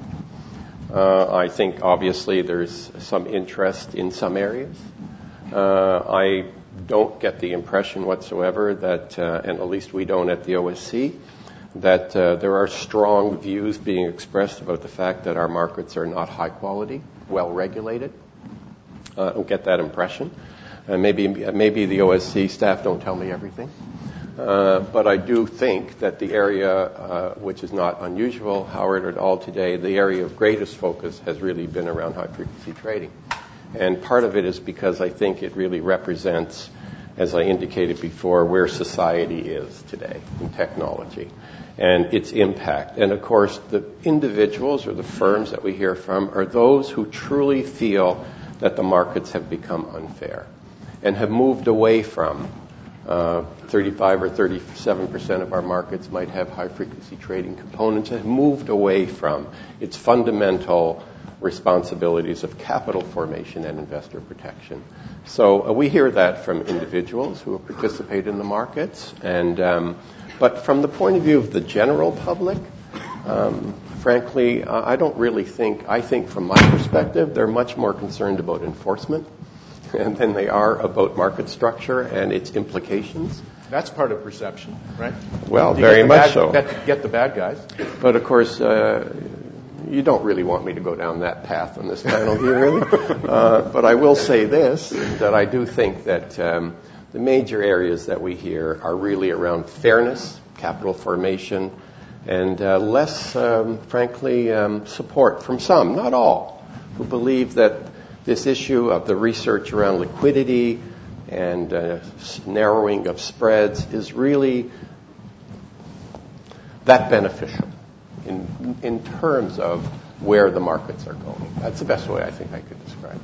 Uh, I think, obviously, there's some interest in some areas. Uh, I don't get the impression whatsoever that, uh, and at least we don't at the O S C, that uh, there are strong views being expressed about the fact that our markets are not high quality, well regulated. Uh, I don't get that impression. Uh, maybe, maybe the O S C staff don't tell me everything. Uh, but I do think that the area, uh, which is not unusual, Howard, at all today, the area of greatest focus has really been around high-frequency trading. And part of it is because I think it really represents, as I indicated before, where society is today in technology and its impact. And, of course, the individuals or the firms that we hear from are those who truly feel that the markets have become unfair and have moved away from Uh, thirty-five or thirty-seven percent of our markets might have high-frequency trading components, have moved away from its fundamental responsibilities of capital formation and investor protection. So uh, we hear that from individuals who participate in the markets. And um, but from the point of view of the general public, um, frankly, uh, I don't really think, I think from my perspective, they're much more concerned about enforcement and than they are about market structure and its implications. That's part of perception, right? Well, you very much bad, so. Get, get the bad guys. But, of course, uh, you don't really want me to go down that path on this panel here, really. Uh, but I will say this, that I do think that um, the major areas that we hear are really around fairness, capital formation, and uh, less, um, frankly, um, support from some, not all, who believe that this issue of the research around liquidity and uh, narrowing of spreads is really that beneficial in in terms of where the markets are going. That's the best way I think I could describe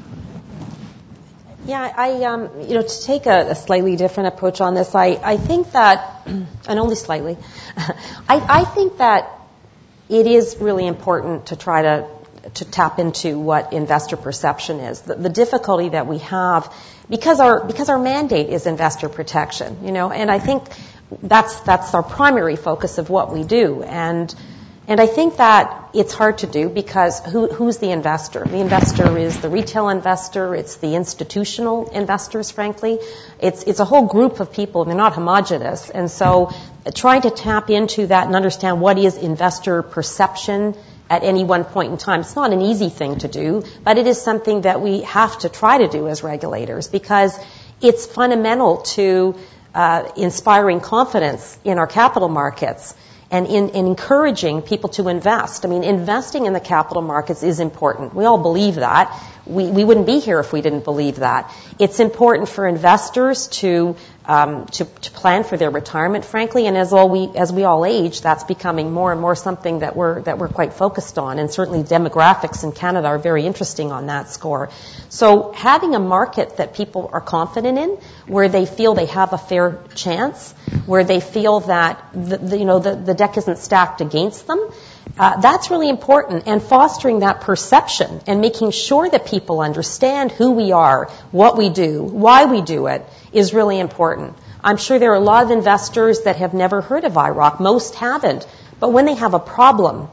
it. Yeah, I, um, you know, to take a, a slightly different approach on this, I, I think that, and only slightly, I, I think that it is really important to try to to tap into what investor perception is. The, the difficulty that we have, because our because our mandate is investor protection, you know, and I think that's that's our primary focus of what we do. And and I think that it's hard to do because who who's the investor? The investor is the retail investor, it's the institutional investors, frankly. It's it's a whole group of people, they're not homogenous. And so uh, trying to tap into that and understand what is investor perception at any one point in time. It's not an easy thing to do, but it is something that we have to try to do as regulators because it's fundamental to uh, inspiring confidence in our capital markets and in, in encouraging people to invest. I mean, investing in the capital markets is important. We all believe that. We, we wouldn't be here if we didn't believe that. It's important for investors to um, to, to plan for their retirement, frankly, and as all we as we all age, that's becoming more and more something that we're that we're quite focused on. And certainly, demographics in Canada are very interesting on that score. So, having a market that people are confident in, where they feel they have a fair chance, where they feel that the, the, you know the, the deck isn't stacked against them. Uh, that's really important, and fostering that perception and making sure that people understand who we are, what we do, why we do it is really important. I'm sure there are a lot of investors that have never heard of I R O C. Most haven't. But when they have a problem,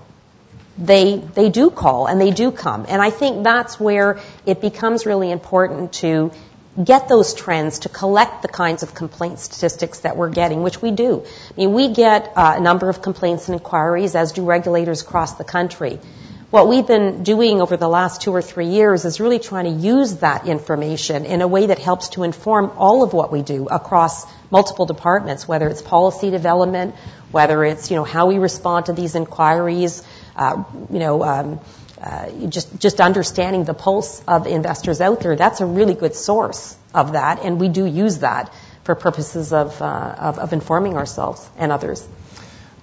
they they do call and they do come. And I think that's where it becomes really important to get those trends, to collect the kinds of complaint statistics that we're getting, which we do. I mean, we get uh, a number of complaints and inquiries, as do regulators across the country. What we've been doing over the last two or three years is really trying to use that information in a way that helps to inform all of what we do across multiple departments, whether it's policy development, whether it's, you know, how we respond to these inquiries, uh, you know, um, Uh, just just understanding the pulse of investors out there, that's a really good source of that, and we do use that for purposes of uh, of, of informing ourselves and others.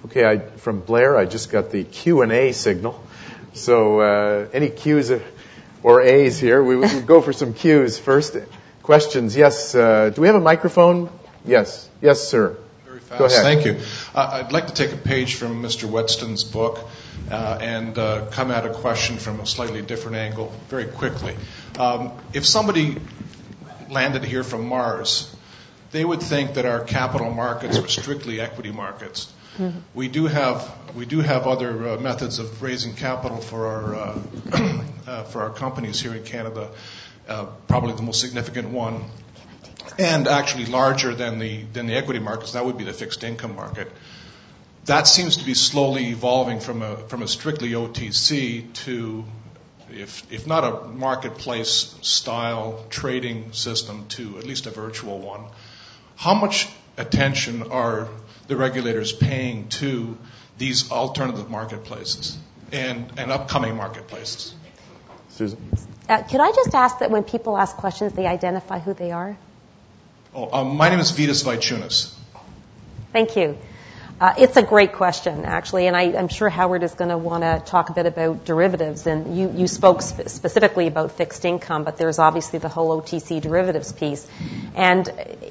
Okay, I, from Blair, I just got the Q and A signal. So uh, any Q's or A's here? We would go for some Q's first. Questions? Yes. Uh, do we have a microphone? Yes. Yes, sir. Very fast. Go ahead. Thank you. Uh, I'd like to take a page from Mister Whetstone's book uh, and uh, come at a question from a slightly different angle very quickly. Um, if somebody landed here from Mars, they would think that our capital markets were strictly equity markets. Mm-hmm. We do have we do have other uh, methods of raising capital for our uh, uh, for our companies here in Canada. Uh, probably the most significant one, and actually larger than the than the equity markets. That would be the fixed income market. That seems to be slowly evolving from a from a strictly O T C to, if if not a marketplace style trading system, to at least a virtual one. How much attention are the regulators paying to these alternative marketplaces and, and upcoming marketplaces? Susan? Uh, could I just ask that when people ask questions, they identify who they are? Oh, um, my name is Vitas Vaichunas. Thank you. Uh, it's a great question, actually, and I, I'm sure Howard is going to want to talk a bit about derivatives. And you, you spoke sp- specifically about fixed income, but there's obviously the whole O T C derivatives piece. And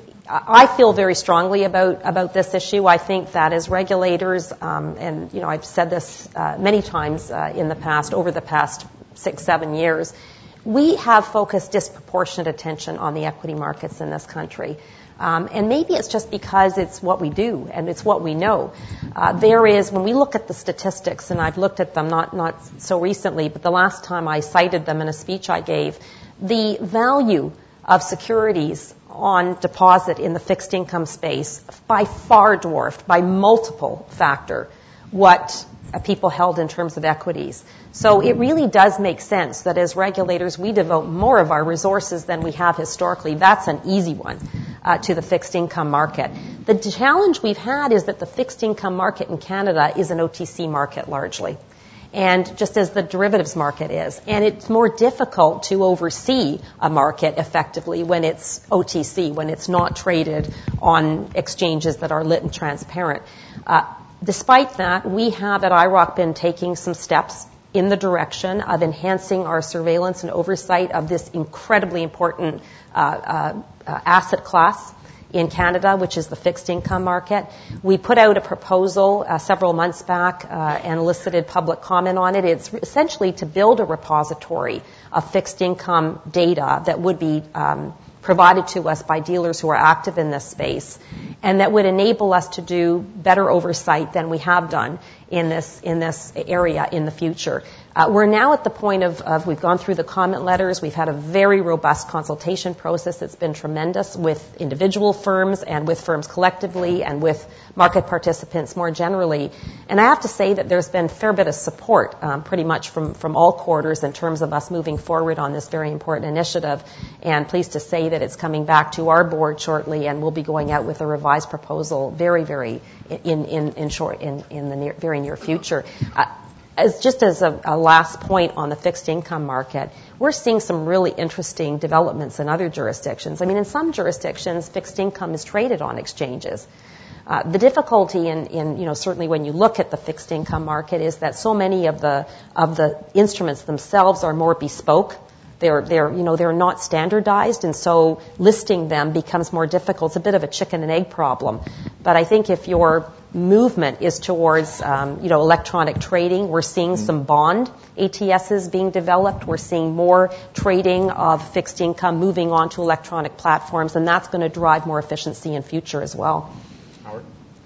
I feel very strongly about, about this issue. I think that as regulators, um, and you know, I've said this uh, many times uh, in the past, over the past six, seven years, we have focused disproportionate attention on the equity markets in this country. Um, and maybe it's just because it's what we do and it's what we know. Uh, there is, when we look at the statistics, and I've looked at them not, not so recently, but the last time I cited them in a speech I gave, the value of securities on deposit in the fixed income space by far dwarfed, by multiple factor, what uh, people held in terms of equities. So it really does make sense that as regulators we devote more of our resources than we have historically. That's an easy one uh, to the fixed income market. The challenge we've had is that the fixed income market in Canada is an O T C market largely, and just as the derivatives market is. And it's more difficult to oversee a market effectively when it's O T C, when it's not traded on exchanges that are lit and transparent. Uh, despite that, we have at I R O C been taking some steps in the direction of enhancing our surveillance and oversight of this incredibly important uh, uh, uh, asset class in Canada, which is the fixed income market. We put out a proposal uh, several months back uh, and elicited public comment on it. It's essentially to build a repository of fixed income data that would be um, provided to us by dealers who are active in this space, and that would enable us to do better oversight than we have done in this in this area in the future. Uh, we're now at the point of, of we've gone through the comment letters. We've had a very robust consultation process that's been tremendous with individual firms and with firms collectively and with market participants more generally. And I have to say that there's been a fair bit of support um, pretty much from, from all quarters in terms of us moving forward on this very important initiative. And pleased to say that it's coming back to our board shortly, and we'll be going out with a revised proposal very, very in, in, in short in, in the near, very near future. Uh, As just as a, a last point on the fixed income market, we're seeing some really interesting developments in other jurisdictions. I mean, in some jurisdictions, fixed income is traded on exchanges. Uh, the difficulty in, in, you know, certainly when you look at the fixed income market is that so many of the of the instruments themselves are more bespoke. They're, they're, you know, they're not standardized, and so listing them becomes more difficult. It's a bit of a chicken and egg problem. But I think if your movement is towards, um, you know, electronic trading, we're seeing mm-hmm. some bond A T Ss being developed. We're seeing more trading of fixed income moving on to electronic platforms, and that's going to drive more efficiency in future as well. Howard?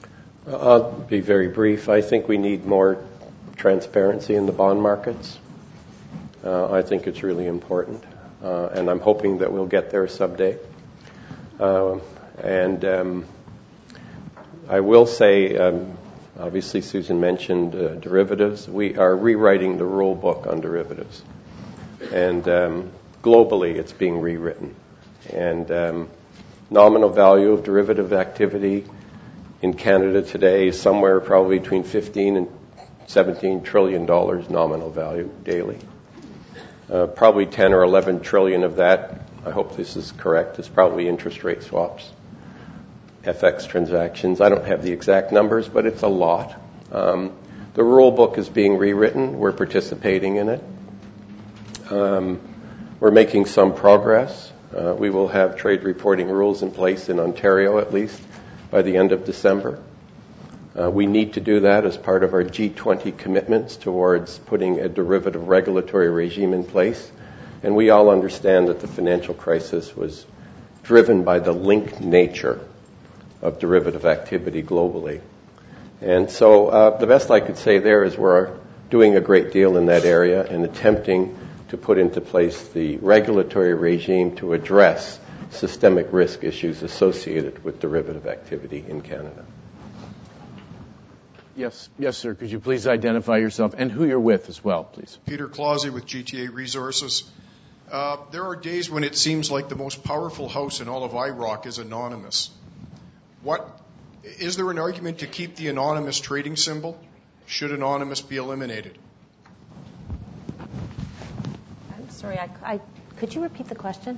I'll be very brief. I think we need more transparency in the bond markets. Uh, I think it's really important, uh, and I'm hoping that we'll get there someday. Uh, and um, I will say, um, obviously Susan mentioned uh, derivatives. We are rewriting the rule book on derivatives. And um, globally it's being rewritten. And um, nominal value of derivative activity in Canada today is somewhere probably between fifteen and seventeen trillion dollars nominal value daily. Uh, probably ten or eleven trillion of that, I hope this is correct, is probably interest rate swaps, F X transactions. I don't have the exact numbers, but it's a lot. Um, the rule book is being rewritten. We're participating in it. Um, we're making some progress. Uh, we will have trade reporting rules in place in Ontario, at least, by the end of December. Uh, we need to do that as part of our G twenty commitments towards putting a derivative regulatory regime in place. And we all understand that the financial crisis was driven by the linked nature of derivative activity globally. And so uh, the best I could say there is we're doing a great deal in that area and attempting to put into place the regulatory regime to address systemic risk issues associated with derivative activity in Canada. Yes, yes, sir. Could you please identify yourself and who you're with as well, please? Peter Clausey with G T A Resources. Uh, there are days when it seems like the most powerful house in all of I R O C is anonymous. What is there an argument to keep the anonymous trading symbol? Should anonymous be eliminated? I'm sorry, I, I, could you repeat the question?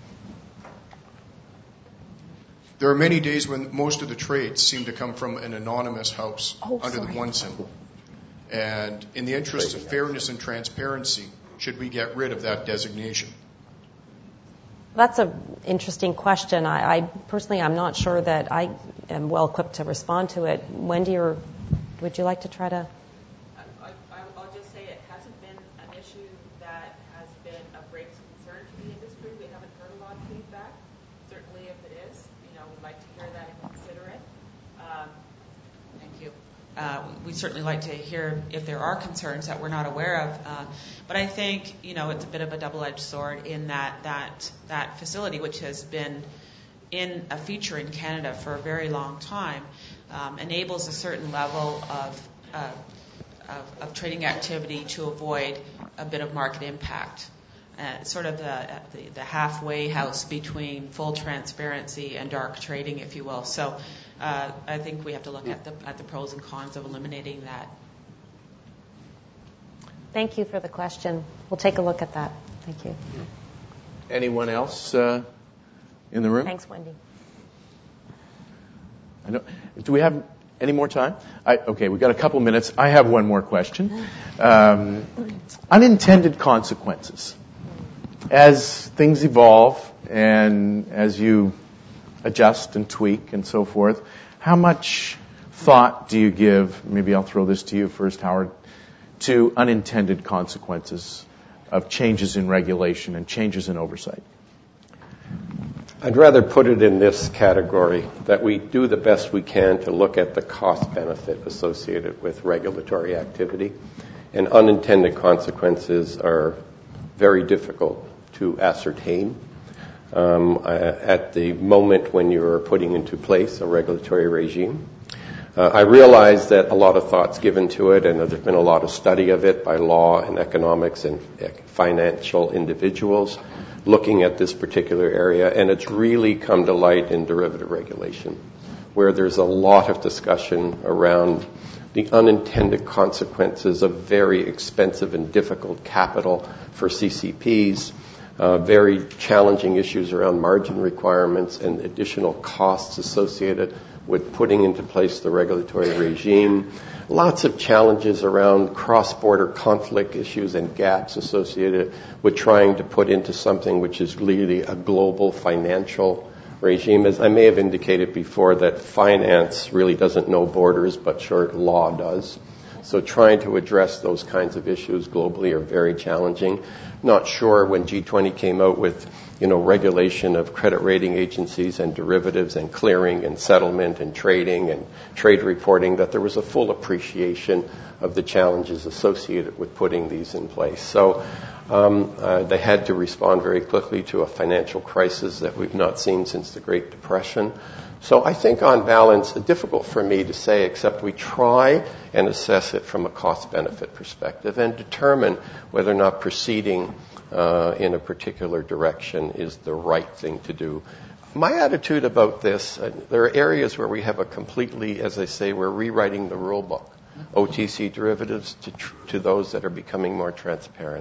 There are many days when most of the trades seem to come from an anonymous house oh, under sorry. the one symbol. And in the interest of fairness and transparency, should we get rid of that designation? That's an interesting question. I, I personally, I'm not sure that I am well equipped to respond to it. Wendy, or would you like to try to? I, I, I'll just say it hasn't been an issue that has been of great concern to the industry. We haven't heard a lot of feedback. Certainly, if it is, you know, we'd like to hear that and consider it. Um, Thank you. Uh, we certainly like to hear if there are concerns that we're not aware of. Uh, but I think, you know, it's a bit of a double-edged sword in that that that facility, which has been in a feature in Canada for a very long time, um, enables a certain level of, uh, of of trading activity to avoid a bit of market impact. Uh, sort of the, the the halfway house between full transparency and dark trading, if you will. So uh, I think we have to look at the at the pros and cons of eliminating that. Thank you for the question. We'll take a look at that. Thank you. Anyone else uh, in the room? Thanks, Wendy. I know. Do we have any more time? I, okay, we've got a couple minutes. I have one more question. Um, unintended consequences. As things evolve and as you adjust and tweak and so forth, how much thought do you give, maybe I'll throw this to you first, Howard, to unintended consequences of changes in regulation and changes in oversight? I'd rather put it in this category, that we do the best we can to look at the cost-benefit associated with regulatory activity, and unintended consequences are very difficult to ascertain. Um, at the moment when you're putting into place a regulatory regime. Uh, I realize that a lot of thought's given to it, and there's been a lot of study of it by law and economics and financial individuals looking at this particular area, and it's really come to light in derivative regulation, where there's a lot of discussion around the unintended consequences of very expensive and difficult capital for C C Ps, Uh, very challenging issues around margin requirements and additional costs associated with putting into place the regulatory regime. Lots of challenges around cross-border conflict issues and gaps associated with trying to put into something which is really a global financial regime. As I may have indicated before, that finance really doesn't know borders, but sure, law does. So trying to address those kinds of issues globally are very challenging. Not sure when G twenty came out with, you know, regulation of credit rating agencies and derivatives and clearing and settlement and trading and trade reporting that there was a full appreciation of the challenges associated with putting these in place. So um, uh, they had to respond very quickly to a financial crisis that we've not seen since the Great Depression. So I think on balance, it's difficult for me to say, except we try and assess it from a cost-benefit perspective and determine whether or not proceeding uh, in a particular direction is the right thing to do. My attitude about this, uh, there are areas where we have a completely, as I say, we're rewriting the rule book, O T C derivatives to, tr- to those that are becoming more transparent.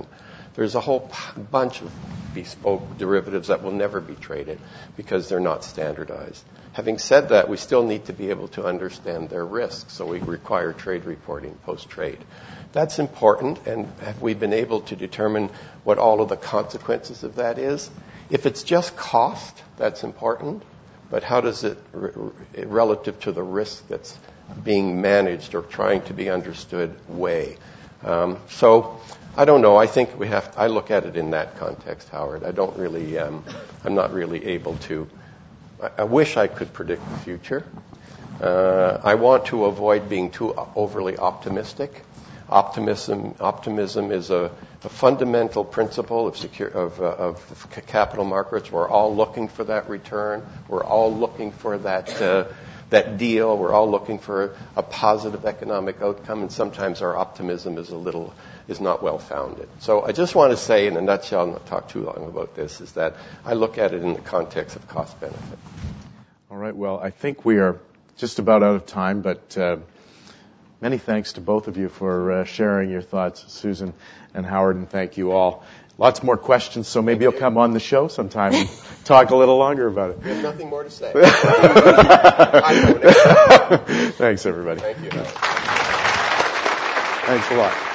There's a whole p- bunch of bespoke derivatives that will never be traded because they're not standardized. Having said that, we still need to be able to understand their risks, so we require trade reporting post-trade. That's important, and have we been able to determine what all of the consequences of that is? If it's just cost, that's important, but how does it, re- relative to the risk that's being managed or trying to be understood, weigh? Um, so I don't know. I think we have. I look at it in that context, Howard. I don't really. Um, I'm not really able to. I, I wish I could predict the future. Uh, I want to avoid being too overly optimistic. Optimism. Optimism is a, a fundamental principle of, secure, of, uh, of capital markets. We're all looking for that return. We're all looking for that. Uh, that deal. We're all looking for a positive economic outcome, and sometimes our optimism is a little, is not well founded. So I just want to say, in a nutshell, and not talk too long about this, is that I look at it in the context of cost benefit. All right, well, I think we are just about out of time, but uh, many thanks to both of you for uh, sharing your thoughts, Susan and Howard, and thank you all. Lots more questions, so maybe you'll come on the show sometime and talk a little longer about it. We have nothing more to say. Thanks, everybody. Thank you. Thanks a lot.